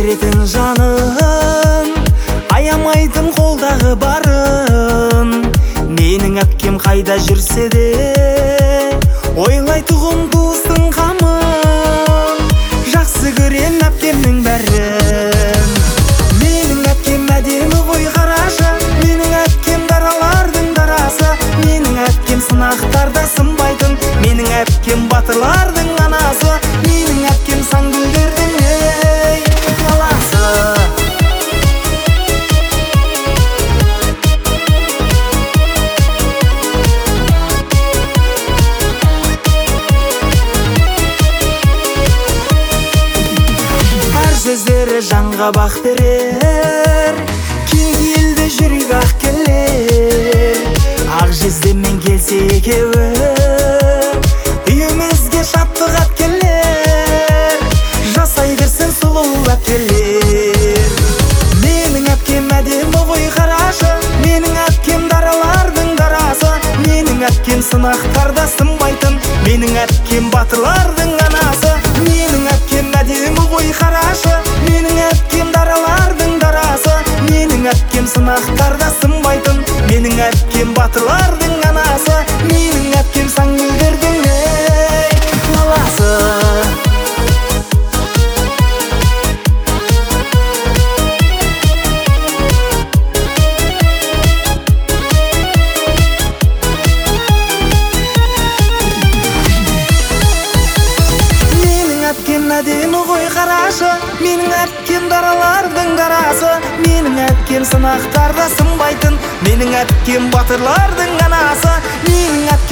беретін жанын, аямайтын қолдағы барын. Менің әпкем қайда жүрсе де, ойлайтұғым туыстың қамын. Жақсы көрем әпкемнің бәрін. Менің әпкем әдемі ғой қарашы, менің әпкем даралардың дарасы. Менің әпкем сынақтарда сынбайтын, менің әпкем батырлардың анасы. Менің әпкем саңгүлдердің баласы. Сөздері жанға бақ берер, кең елді жүрек ақ келер. Ақ жездемен келсе екеуі, үйімізге шаттық ат келер. Жасай берсін сұлу әпкелер. Менің әпкем әдемі ғой қарашы, менің әпкем даралардың дарасы. Менің әпкем сынақтарда сынбайтын, менің әпкем батырлардың анасы. Менің әпкем әдемі ғой қарашы, менің әпкем даралардың дарасы. Менің әпкем сынақтарда сынбайтын, менің әпкем батырлардың анасы. Менің әпкем саңгүлдердің баласы. Әдемі ғой қарашы, менің әпкем даралардың дарасы. Менің әпкем сынақтарда сынбайтын, менің әпкем батырлардың анасы. Менің